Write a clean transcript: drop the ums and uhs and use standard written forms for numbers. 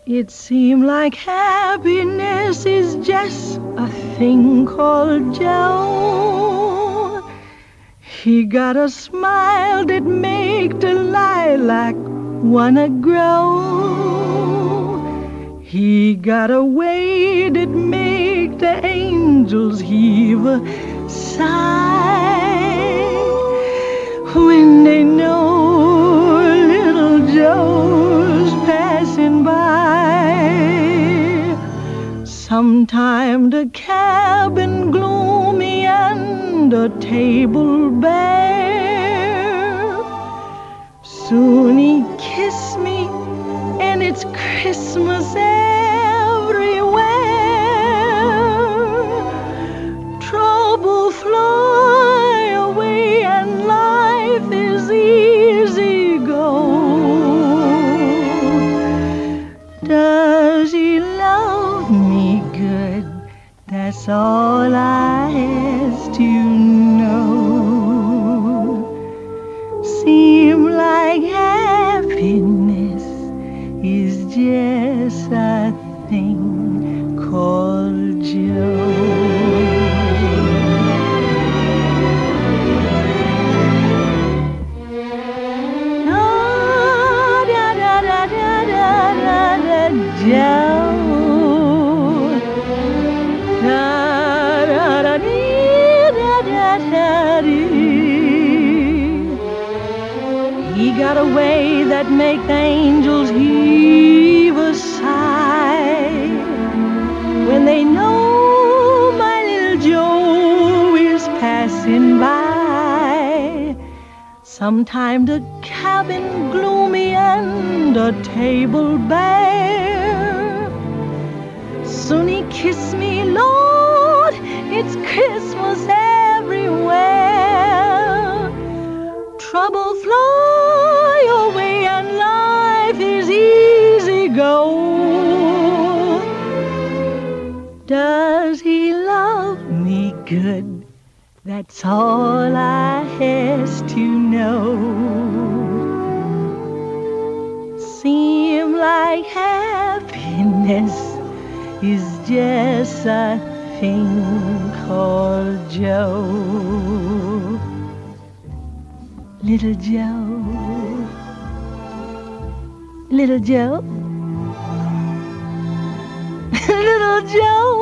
It seemed like happiness is just a thing called Joe. He got a smile that make the lilac wanna grow. He got a way that make the angels heave a sigh when they know little Joe's passing by. Sometime the cabin gloomy and the table bare. Soon he kissed me and it's Christmas everywhere. Trouble fly away and life is easy go. Does he love me good? That's all I has to know. Seem like happiness is just a thing called Joe. Joe. He got a way that make the angels heave a sigh when they know my little Joe is passing by. Sometime the cabin gloomy and the table bare. Soon he kissed me, Lord, it's Christmas everywhere. Trouble fly away and life is easy go. Does he love me good? That's all I has to know. Seem like happiness is just a thing called Joe. Little Joe, little Joe, little Joe.